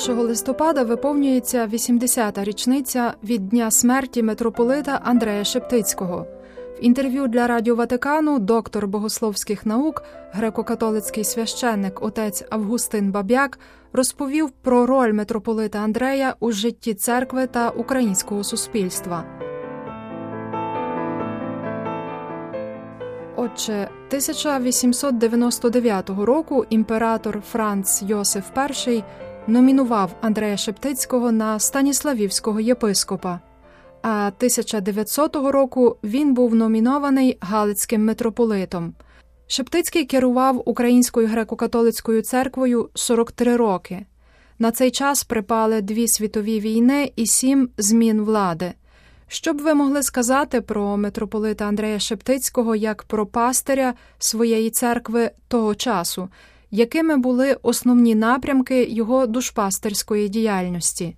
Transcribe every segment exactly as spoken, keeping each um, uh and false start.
першого листопада виповнюється вісімдесята річниця від дня смерті митрополита Андрея Шептицького. В інтерв'ю для Радіо Ватикану доктор богословських наук, греко-католицький священник отець Августин Баб'як розповів про роль митрополита Андрея у житті церкви та українського суспільства. Отже, тисяча вісімсот дев'яносто дев'ятого року імператор Франц Йосиф І номінував Андрея Шептицького на станіславівського єпископа, а тисяча дев'ятсотого року він був номінований галицьким митрополитом. Шептицький керував Українською греко-католицькою церквою сорок три роки. На цей час припали дві світові війни і сім змін влади. Що б ви могли сказати про митрополита Андрея Шептицького як про пастиря своєї церкви того часу? Якими були основні напрямки його душпастерської діяльності?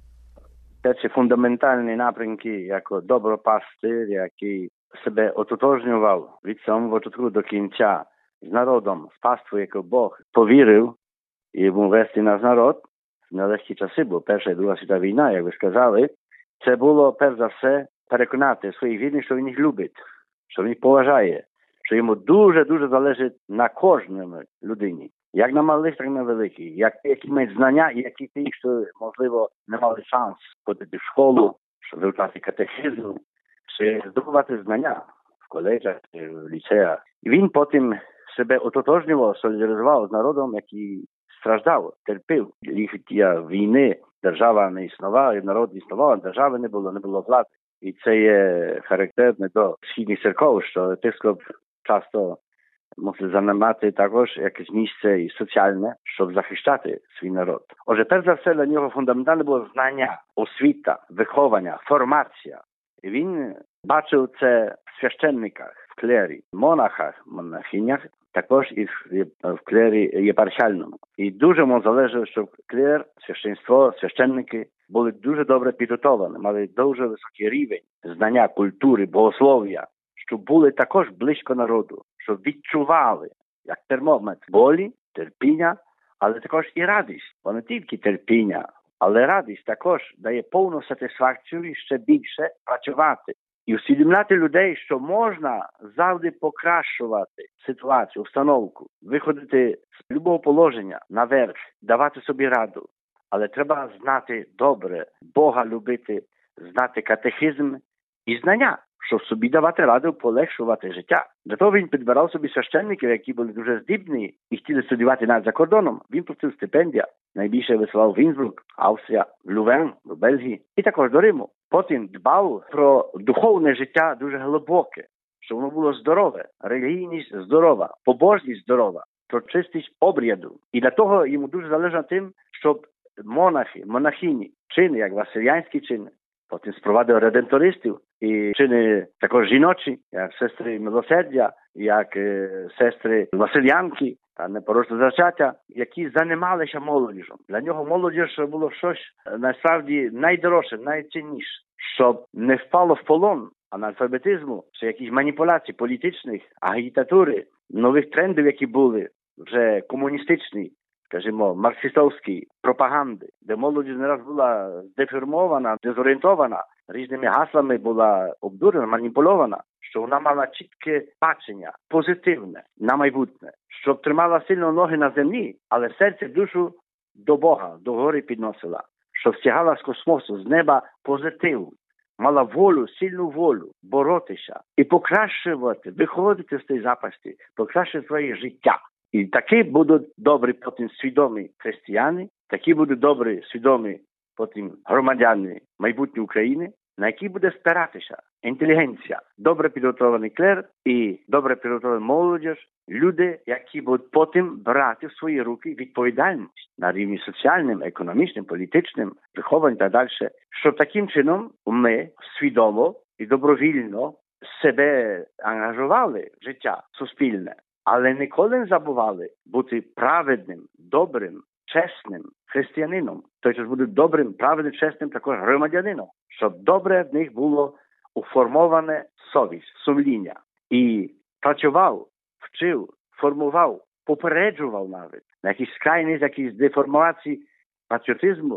Це фундаментальні напрямки, як добропастир, який себе ототожнював від самого початку до кінця з народом, з паствою, яку Бог повірив йому вести наш народ в нелегкі часи, бо Перша і Друга світова війна, як ви сказали, це було, перш за все, переконати своїх вірних, що він їх любить, що він їх поважає, що йому дуже-дуже залежить на кожному людині. Як на малих, так і на великих. Як ті, які мають знання, і які ті, що, можливо, не мали шанс ходити в школу, щоб вивчати катехизм, чи здобувати знання в коледжах, в ліцеях. І він потім себе ототожнював, солідаризував з народом, який страждав, терпів. Ліхтя війни, держава не існувала, народ не існував, а держави не було, не було влади. І це є характерне до східних церков, що епископ часто мусить займати також якесь місце і соціальне, щоб захищати свій народ. Отже, перш за все, для нього фундаментальне було знання, освіта, виховання, формація. І він бачив це в священниках, в клері, монахах, монахинях, також і в клері єпархіальному. І дуже йому залежало, щоб клер, священство, священники були дуже добре підготовлені, мали дуже високий рівень знання, культури, богослов'я, щоб були також близько народу, щоб відчували, як термометр, болі, терпіння, але також і радість. Бо не тільки терпіння, але радість також дає повну сатисфакцію і ще більше працювати. І усвідомляти людей, що можна завжди покращувати ситуацію, установку, виходити з любого положення наверх, давати собі раду. Але треба знати добре, Бога любити, знати катехизм і знання, щоб собі давати раду, полегшувати життя. Для того він підбирав собі священників, які були дуже здібні і хотіли студіювати навіть за кордоном. Він просив стипендія. Найбільше висилав в Інсбрук, Австрія, в Лювен, в Бельгії і також до Риму. Потім дбав про духовне життя дуже глибоке, щоб воно було здорове, релігійність здорова, побожність здорова, про чистість обряду. І для того йому дуже залежало тим, щоб монахи, монахині, чини, як василянські чини, потім спровадив редемтористів і чини також жіночі, як сестри милосердя, як е, сестри василянки та непорочне зачаття, які займалися молодіжом. Для нього молодіж було щось насправді найдорожче, найцінніше, щоб не впало в полон аналфабетизму чи якісь маніпуляцій політичних, агітатури, нових трендів, які були вже комуністичні, скажімо, марксистовські пропаганди, де молодість не раз була здеформована, дезорієнтована, різними гаслами була обдурена, маніпульована, що вона мала чітке бачення, позитивне на майбутнє, щоб тримала сильно ноги на землі, але серце, душу до Бога, до гори підносила, щоб стягала з космосу, з неба позитив, мала волю, сильну волю, боротися і покращувати, виходити з цієї запасті, покращити своє життя. І такі будуть добрі потім свідомі християни, такі будуть добрі свідомі потім громадяни майбутньої України, на які буде спиратися інтелігенція, добре підготовлений клер і добре підготовлена молодіж, люди, які будуть потім брати в свої руки відповідальність на рівні соціальним, економічним, політичним, вихованням та далі, щоб таким чином ми свідомо і добровільно себе ангажували в життя суспільне, але ніколи не забували бути праведним, добрим, чесним християнином. Тобто бути добрим, праведним, чесним також громадянином, щоб добре в них було уформоване совість, сумління. І працював, вчив, формував, попереджував навіть на якісь крайні, якісь деформації патріотизму,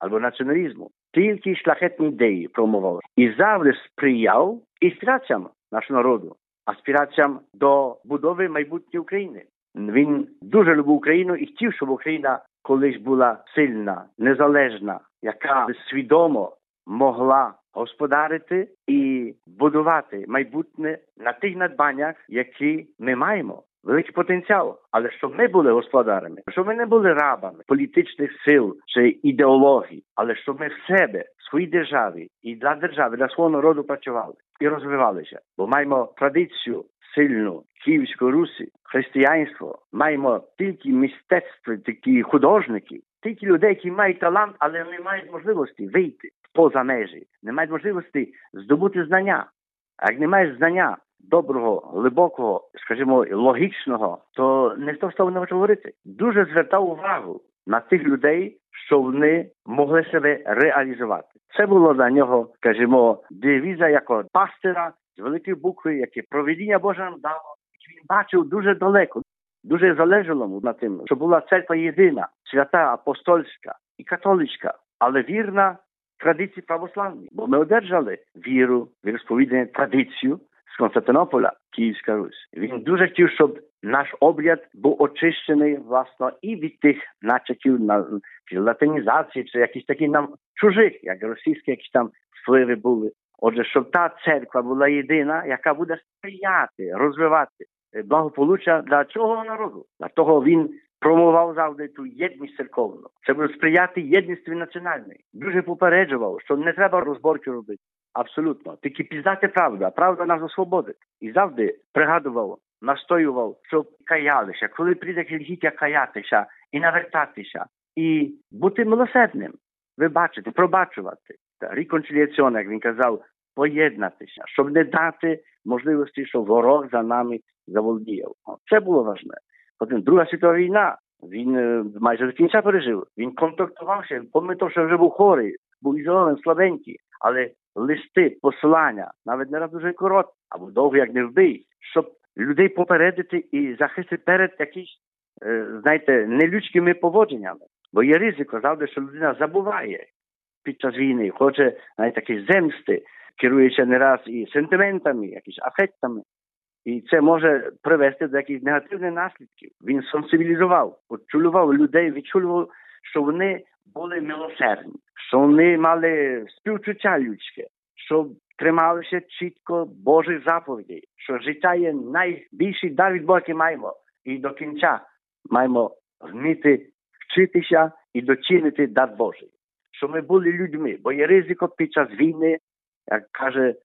або націоналізму. Тільки шляхетні ідеї промовив. І завжди сприяв аспіраціям нашого народу, аспіраціям до будови майбутньої України. Він дуже любив Україну і хотів, щоб Україна колись була сильна, незалежна, яка свідомо могла господарити і будувати майбутнє на тих надбаннях, які ми маємо. Великий потенціал. Але щоб ми були господарями, щоб ми не були рабами політичних сил чи ідеологій, але щоб ми в себе, в своїй державі і для держави, для свого народу працювали і розвивалися. Бо маємо традицію сильну Київської Русі, християнство, маємо тільки мистецтво, такі художники, тільки людей, які мають талант, але не мають можливості вийти поза межі, не мають можливості здобути знання. А як не маєш знання доброго, глибокого, скажімо, логічного, то не то, що вони можуть говорити. Дуже звертав увагу на тих людей, що вони могли себе реалізувати. Це було для нього, скажімо, девіза як пастира з великої букви, яке провидіння Боже нам дало. Він бачив дуже далеко, дуже залежало йому на тим, що була церква єдина, свята, апостольська і католицька, але вірна традиції православної. Бо ми одержали віру, віросповідання, традицію з Константинополя, Київська Русь. Він дуже хотів, щоб наш обряд був очищений, власне, і від тих начатів на латинізації, чи якісь такі нам чужих, як російські якісь там впливи були. Отже, щоб та церква була єдина, яка буде сприяти, розвивати благополуччя для цього народу. Для того він промовав завжди ту єдність церковну. Це буде сприяти єдності національної. Дуже попереджував, що не треба розборки робити. Абсолютно. Тільки пізнати правду, а правда нас освободить. І завжди пригадував, настоював, щоб каялися, коли прийде життя каятися і навертатися, і бути милосердним, вибачити, пробачувати. Реконциліаціон, як він казав, поєднатися, щоб не дати можливості, щоб ворог за нами заволодіяв. Це було важливо. Потім Друга світова війна, він майже до кінця пережив. Він контактувався, пам'ятав, що вже був хворий, був ізольований, слабенький, але листи, посилання, навіть не раз дуже короткі, або довго, як не вбий, щоб людей попередити і захистити перед якісь, знаєте, нелюдськими поводженнями. Бо є ризико, завжди, що людина забуває під час війни, хоче, навіть такі земсти, керуючи не раз і сентиментами, якісь афектами. І це може привести до якихось негативних наслідків. Він сенсибілізував, почулював людей, відчулював, що вони були милосердні, що вони мали співчуття людське, що трималися чітко Божих заповідей, що життя є найбільший дар від Бога, який маємо. І до кінця маємо вміти вчитися і дочинити дар Божий. Що ми були людьми, бо є ризико під час війни, як каже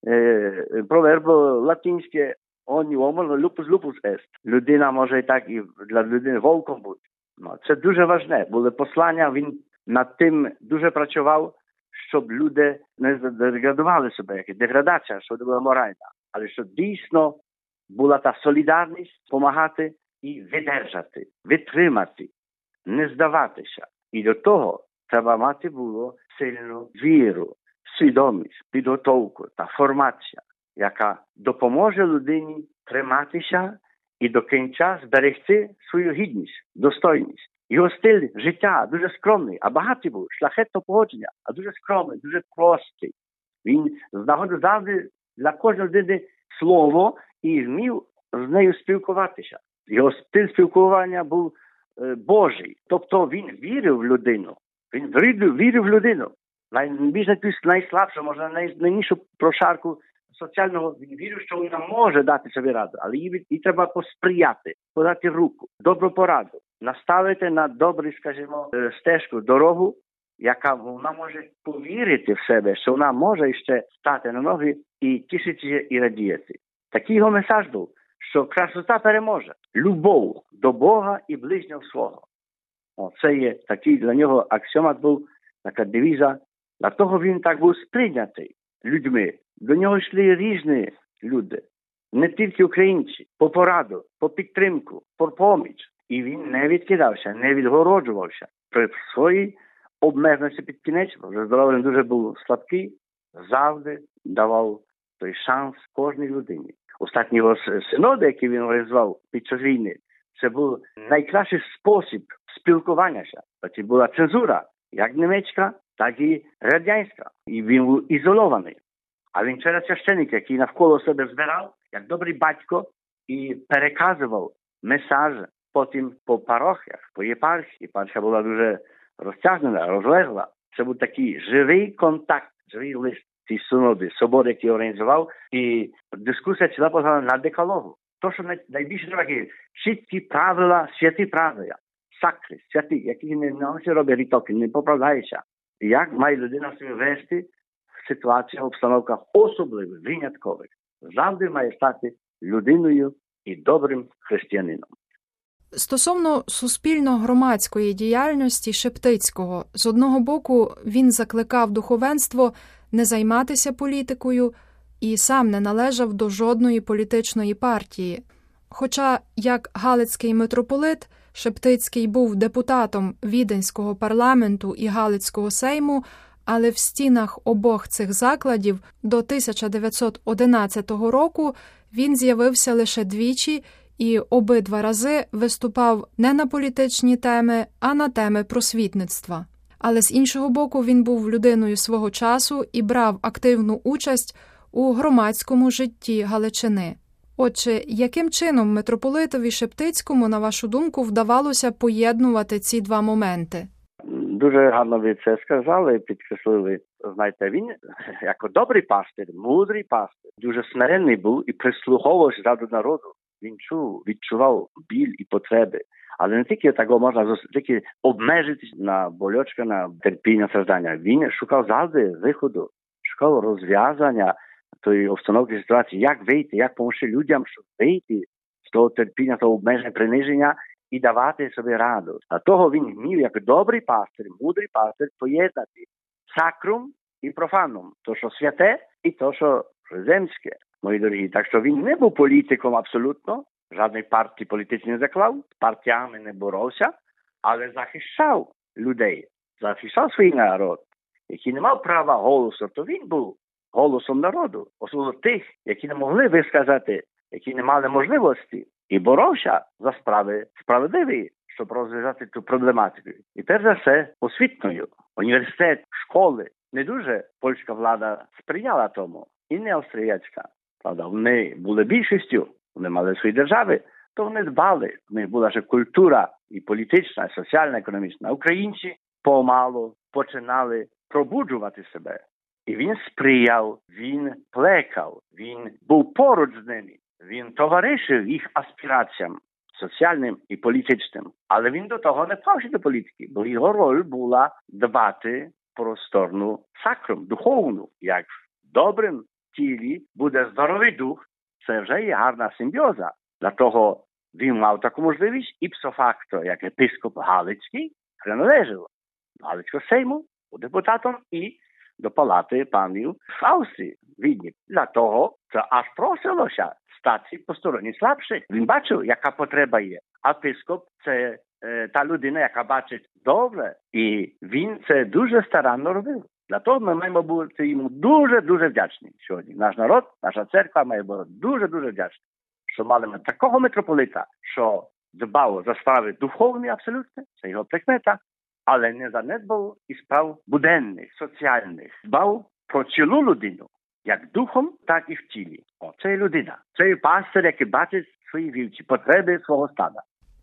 е, проверб латинське, «Ogni uomo lupus lupus est». Людина може і так, і для людини вовком бути. Ну, це дуже важне. Були послання, він над тим дуже працював, щоб люди не деградували себе, як деградація, що була моральна. Але щоб дійсно була та солідарність, допомагати і видержати, витримати, не здаватися. І до того треба мати було сильну віру, свідомість, підготовку та формація, яка допоможе людині триматися і до кінця зберегти свою гідність, достойність. Його стиль життя дуже скромний, а багатий був, шляхетного походження, а дуже скромний, дуже простий. Він знаходив завжди для кожної людини слово і вмів з нею спілкуватися. Його стиль спілкування був е, Божий. Тобто він вірив в людину. Він вірив, вірив в людину. Найбільш найслабшу, може, найнішу прошарку соціального, він вірив, що вона може дати собі раду, але їй, їй треба посприяти, подати руку, добру пораду, наставити на добру, скажімо, стежку, дорогу, яка вона може повірити в себе, що вона може ще стати на ноги і тішитися і радіяти. Такий його месаж був, що красота переможе. Любов до Бога і ближнього свого. О, це є такий для нього аксіомат був, така девіза. Для того він так був сприйнятий людьми. До нього йшли різні люди, не тільки українці, по пораду, по підтримку, по поміч. І він не відкидався, не відгороджувався. При своїй обмеженості під кінець, вже здоров'я дуже був слабкий, завжди давав той шанс кожній людині. Останні його синоди, які він організував під час війни, це був найкращий спосіб спілкуванняся. Це була цензура. як німецька, так і радянська. І він був ізольований. А він через священника, який навколо себе збирав, як добрий батько, і переказував месаж потім по парохіях, по єпархії. Єпархія була дуже розтягнена, розлегла. Це був такий живий контакт, живий лист. Ці суноди, собор, який організував, і дискусія ціла позала на декалогу. То, що найбільше треба, чіткі правила, святі правила, сакри, святі, які не носять робить рітоки, не поправляються. Як має людина себе вести в ситуаціях, обстановках особливих, виняткових. Завжди має стати людиною і добрим християнином. Стосовно суспільно-громадської діяльності Шептицького, з одного боку, він закликав духовенство не займатися політикою і сам не належав до жодної політичної партії. Хоча, як галицький митрополит, Шептицький був депутатом Віденського парламенту і Галицького сейму, але в стінах обох цих закладів до тисяча дев'ятсот одинадцятого року він з'явився лише двічі і обидва рази виступав не на політичні теми, а на теми просвітництва. Але з іншого боку, він був людиною свого часу і брав активну участь у громадському житті Галичини. Отже, яким чином митрополитові Шептицькому, на вашу думку, вдавалося поєднувати ці два моменти? Дуже гарно ви це сказали, підкреслили. Знаєте, він, як добрий пастир, мудрий пастир, дуже смиренний був і прислуховувався до народу. Він чув, відчував біль і потреби. Але не тільки такого можна тільки обмежитись на болючки, на терпіння, страждання. Він шукав завжди виходу, шукав розв'язання тої обстановки, ситуації, як вийти, як допомогти людям, щоб вийти з того терпіння, того обмеження, приниження і давати собі раду. А того він вмів, як добрий пастир, мудрий пастир, поєднати сакрум і профанум. То, що святе, і то, що земське, мої дорогі. Так що він не був політиком абсолютно, жодної партії політичної не заклав, з партіями не боровся, але захищав людей, захищав свій народ, який не мав права голосу, то він був голосом народу, особливо тих, які не могли висказати, які не мали можливості, і боровся за справи справедливі, щоб розв'язати цю проблематику. І перш за все освітною. Університет, школи, не дуже польська влада сприяла тому, і не австріяцька. Правда, вони були більшістю, вони мали свої держави, то вони дбали. У них була ще культура і політична, і соціальна, економічна. Українці помалу починали пробуджувати себе. І він сприяв, він плекав, він був поруч з ними. Він товаришив їх аспіраціям соціальним і політичним. Але він до того не пався до політики, бо його роль була дбати про сторону сакрум, духовну. Як в добрим тілі буде здоровий дух, це вже є гарна симбіоза. Для того він мав таку можливість і псофакто, як єпископ Галицький, приналежав до Галицького сейму, був депутатом і до палати панів в Австрії, Відні. Для того це аж просилося стати по стороні слабших. Він бачив, яка потреба є. А епископ – це е, та людина, яка бачить добре. І він це дуже старанно робив. Для того ми маємо бути йому дуже-дуже вдячні сьогодні. Наш народ, наша церква має бути дуже-дуже вдячна, що мали ми такого митрополита, що дбав за справи духовні абсолютно, це його прикмета, але не занедбав і справ буденних, соціальних. Дбав про цілу людину, як духом, так і в тілі. О, це є людина. Це є пастир, який бачить свої вівці, потреби свого стада.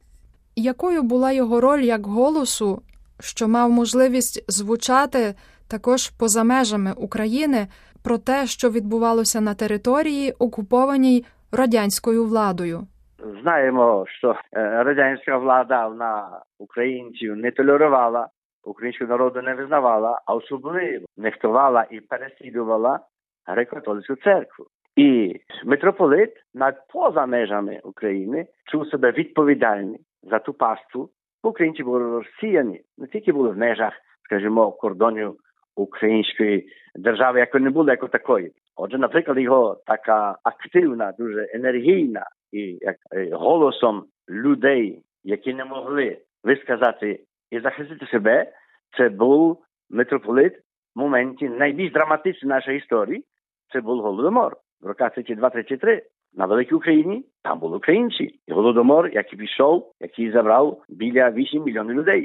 Якою була його роль як голосу, що мав можливість звучати також поза межами України про те, що відбувалося на території, окупованій радянською владою? Знаємо, що радянська влада на українців не толерувала, українського народу не визнавала, а особливо нехтувала і переслідувала греко-католицьку церкву. І митрополит над поза межами України чув себе відповідальним за ту паству. Українці були розсіяні, не тільки були в межах, скажімо, кордонів української держави, якої не було, як такої. Отже, наприклад, його така активна, дуже енергійна і як голосом людей, які не могли висказати і захистити себе, це був митрополит в моменті найбільш драматичний нашої історії. Це був Голодомор в роках тридцять два тридцять три. На Великій Україні там були українці. І Голодомор, який пішов, який забрав біля вісім мільйонів людей.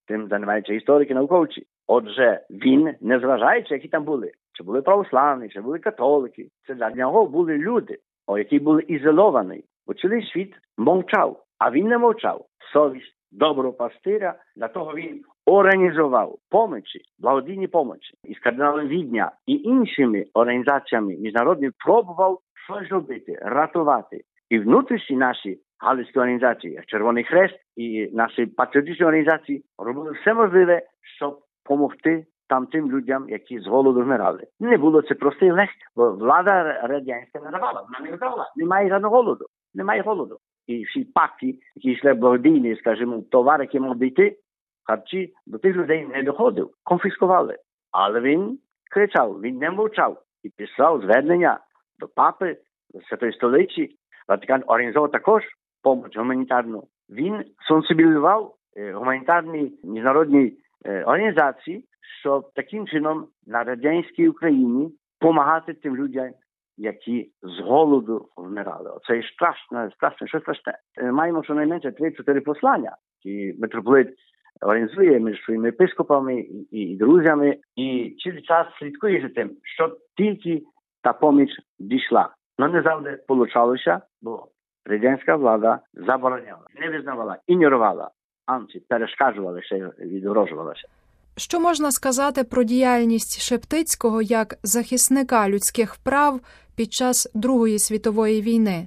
тим займаються історики, науковці. Отже, він, незважаючи, які там були, чи були православні, чи були католики, це для нього були люди, які були ізольовані. Бо цілий світ мовчав, а він не мовчав. Совість доброго пастиря, для того він організував помочі, благодійні помочі. Із кардиналом Відня і іншими організаціями міжнародними пробував щось робити, рятувати. І внутрішні наші галицькі організації, як Червоний Хрест і наші патріотичні організації робили все можливе, щоб допомогти там тим людям, які з голоду вмирали. Не було це просто і легко, бо влада радянська не давала, вона не давала. Немає жодного голоду, немає голоду. І всі паки, які йшли благодійні, скажімо, товар, який мав дійти, харчі, до тих людей не доходив, конфіскували. Але він кричав, він не мовчав і писав звернення до папи, до Святої Столиці. Ватикан організував також допомогу гуманітарну. Він сенсибілізував гуманітарні міжнародні організації, щоб таким чином на радянській Україні допомагати тим людям, які з голоду вмирали. Це є страшне, страшне, що страшне. Маємо щонайменше три-чотири послання, які митрополит організує між своїми епископами і, і друзями, і цілий час слідкує за тим, що тільки та поміч дійшла. Но не завжди получалося, бо радянська влада забороняла, не визнавала, ігнорувала, анці перешкоджувала, ще відгрожувалася. Що можна сказати про діяльність Шептицького як захисника людських прав під час Другої світової війни?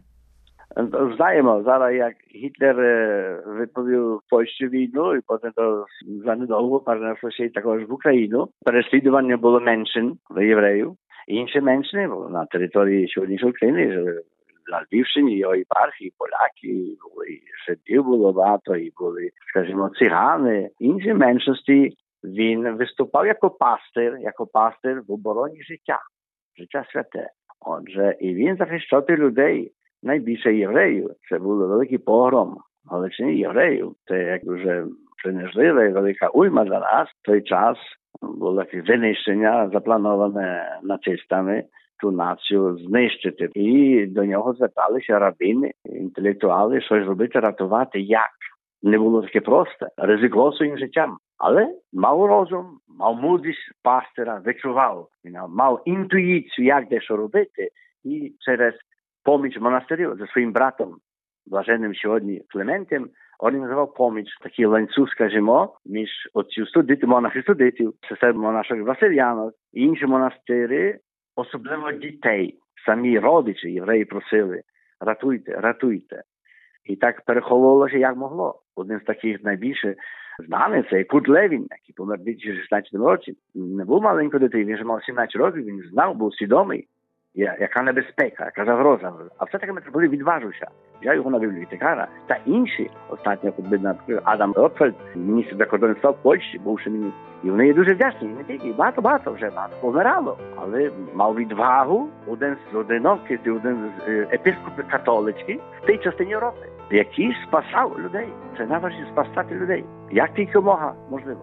Знаємо, зараз як Гітлер відповів Польщу війну, і потім то занедовго перенесло ще й також в Україну. Переслідування було меншин євреїв. Інші меншини на території сьогоднішньої України, на Львівщині, його єпархії, поляки, і жидів було багато, і були, скажімо, цигани. Інші меншості він виступав як пастир, як пастир в обороні життя, життя святе. Отже, і він захищав людей, найбільше євреїв. Це був великий погром в Галичині євреїв. Це як дуже принижлива і велика уйма для нас. В той час було винищення, заплановане нацистами, ту націю знищити. І до нього зверталися рабини, інтелектуали, щось робити, рятувати. Як? Не було таке просто. Ризикував своїм життям. Але мав розум, мав мудрість пастира, відчував. Він мав інтуїцію, як дещо робити. І через поміч монастирів за своїм братом, блаженним сьогодні Клементом, організував поміч, такий ланцюг, скажімо, між отців студентів, монахів студентів, сестер монашок Васильянок і інші монастири, особливо дітей. Самі родичі євреї просили, ратуйте, ратуйте. І так переховувалося, як могло. Один з таких найбільше знаний, це Курт Левін, який помер у дві тисячі шістнадцятому році. Не був маленькою дитиною, він вже мав сімнадцять років, він знав, був свідомий, яка небезпека, яка загроза. А все-таки митрополит відважився. Взяв його на бібліотекара. Та інші, останньо, наприклад, Адам Ротфельд, міністр закордонних справ Польщі, бувши міністр. І вони є дуже вдячні, не тільки, багато-багато вже багато помирало. Але мав відвагу один з одиноких, один з епископів католицьких в тій частині Європи, який спасав людей. Це найважливіше спасати людей. Як тільки мога, можливо.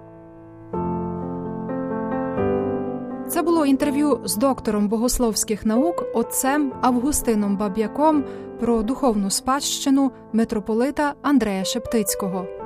Це було інтерв'ю з доктором богословських наук, отцем Августином Баб'яком про духовну спадщину митрополита Андрея Шептицького.